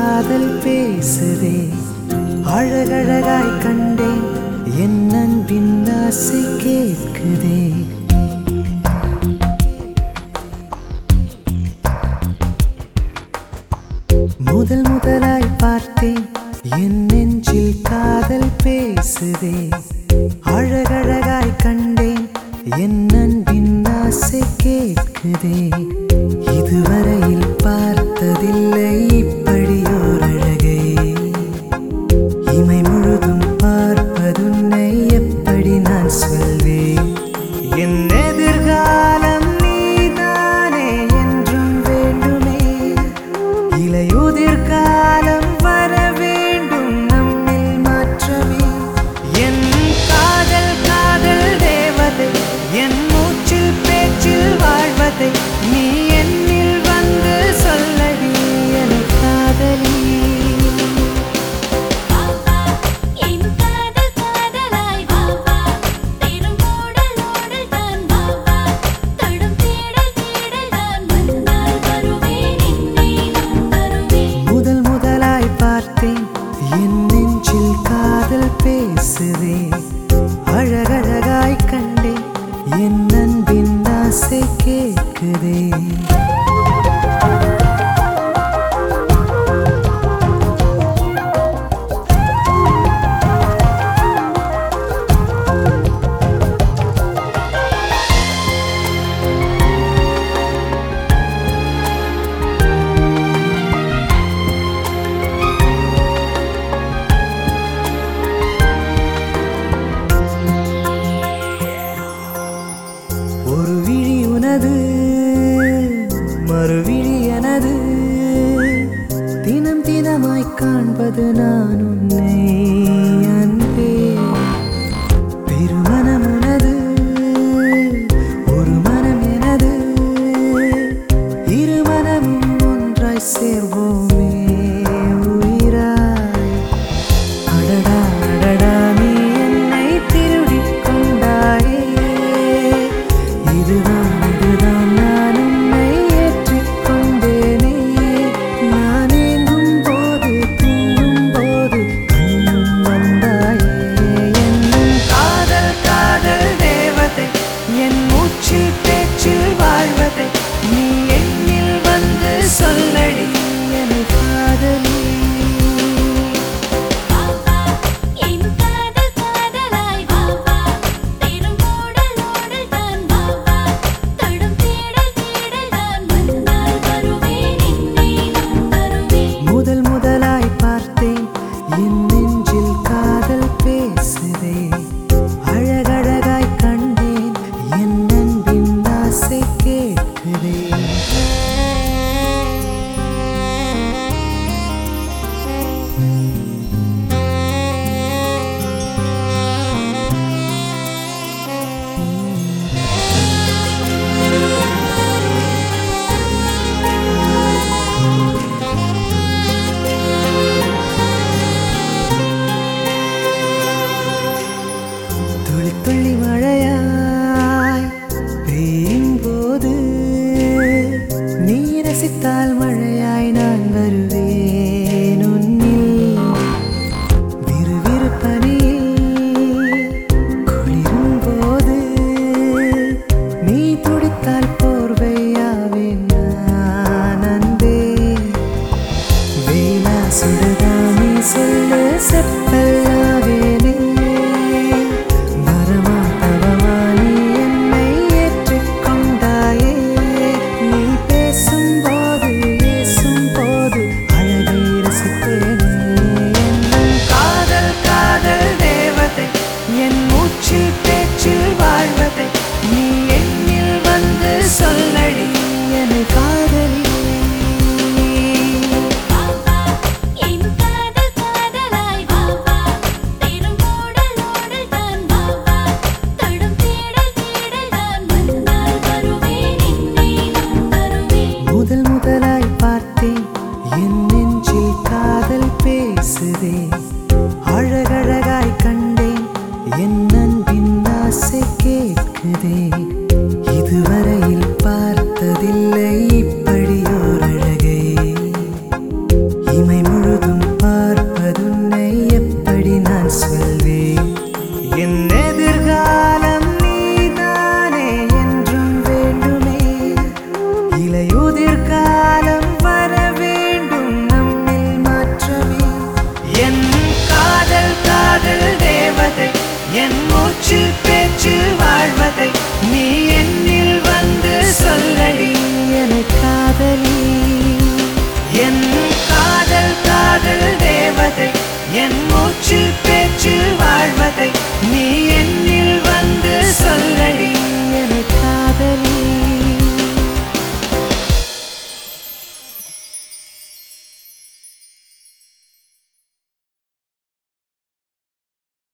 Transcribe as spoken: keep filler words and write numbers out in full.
காதல் பேசுதே அழகழகாய் கண்டேன் என் அன்பின் ஆசை கேட்குதே முதல் முதலாய் பார்த்தேன் என் நெஞ்சில் காதல் பேசுதே அழகழகாய் கண்டேன் என் அன்பின் ஆசை கேட்குதே இதுவரையில் பார்த்ததில்லை இப்படியோர் அழகை இமை முழுதும் பார்ப்பதுன்னை எப்படி நான் சொல்வேன் என் எதிர்காலம் நீதானே என்றும் வேண்டுமே இலையுதிர் காலம் வர வேண்டும் நம்மில் மாற்றமே என் காதல் காதல் தேவதை என் மூச்சில் பேச்சில் வாழ்வதை நீ என்னில் வந்து சொல்லடி என் காதலி முதல் முதலாய் பார்த்தேன் என் நெஞ்சில் காதல் பேசுதே அழகழகாய் கண்டேன் என் அன்பின் ஆசை கேட்குதே ஒரு விழி உனது மறுவிழி எனது தினம் தினமாய் காண்பது நான் உன்னை அன்பே பெருமனம் உனது ஒரு மனம் எனது இரு மனமும் ஒன்றாய் சேர்வோமே உயிராய் அடடா அடடா நீ என்னை திருடிக் கொண்டாயே இதுதான் இதுதான் நான் உன்னை ஏற்றுக்கொண்டேனே நான் ஏங்கும் போது தூங்கும் போது கண்ணும் வந்தாயே என்னும் காதல் காதல் தேவதை என் மூச்சில் பேச்சில் வாழ்வதை நீ என்னில் வந்து சொல்லடி என் காதலி முதல் முதலாய் பார்த்தேன் என் நெஞ்சில் காதல் பேசுதே அழகழகாய் கண்டேன் என் அன்பின் ஆசை கேட்குதே துளி துளி மழையாய் பெய்யும் போது நீ ரசித்தால் மழையாய் நான் வருவேன் உன்னில் விறுவிறு பனியில் குளிரும் போது நீ துடித்தால் போர்வையாவேன் நான் அன்பே வேலா சுடுதா நீ சொல்லு செப்பல்லாவேனே வரமா தவமா நீ என்னை ஏற்றுக்கொண்டாயே நீ பேசும்போது ஏசும் போது அழகை ரசித்தேனே என்னும் காதல் காதல் தேவதை என் மூச்சில் பேச்சில் வாழ்வதை நீ என்னில் வந்து சொல்லடி என் காதலி முதல் முதலாய் பார்த்தேன் என் நெஞ்சில் காதல் பேசுதே அழகழகாய் கண்டேன் என் அன்பின் ஆசை கேட்குதே இதுவரையில் பார்த்ததில்லை இப்படியோர் அழகை இமை முழு